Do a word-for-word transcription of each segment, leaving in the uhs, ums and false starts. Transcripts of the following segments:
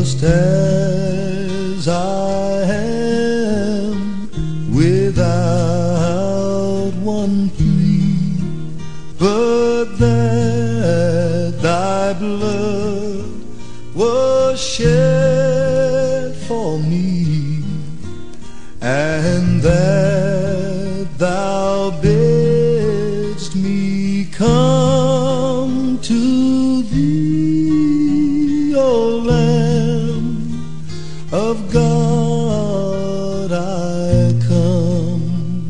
just as I am, without one plea, but that thy blood was shed for me, and that thou bidst me come to thee, O Lamb of God, I come,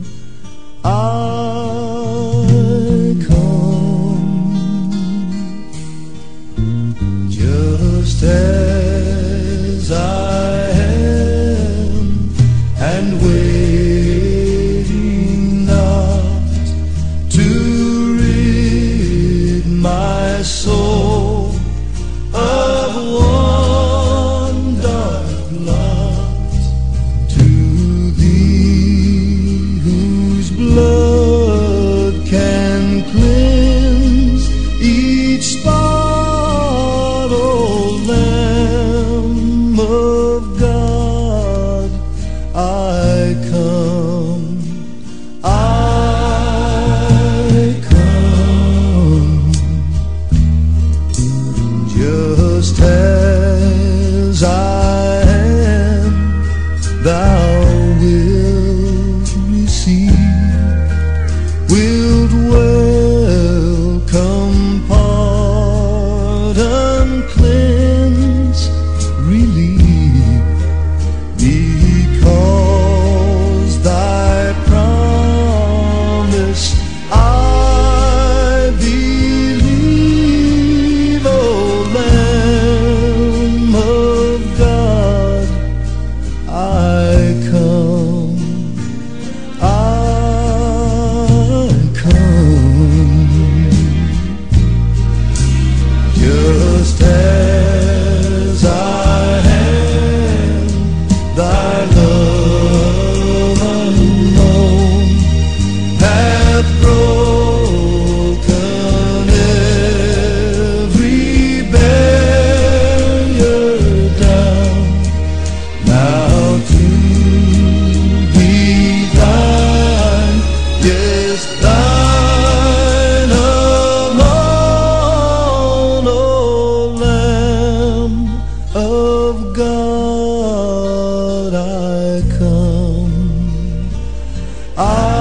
I come, just as I am, and waiting not to rid my soul of one dark blot, to thee whose blood can cleanse each spot, O Lamb of God, I come, I come, just as I am, thou wilt receive, wilt welcome, pardon, cleanse, relieve, because thy promise I believe, O Lamb of God, I come, I come, just as I am, thy love unknown hath broken every barrier down. Now to be thine, yes, thine alone, O Lamb of God, I come, I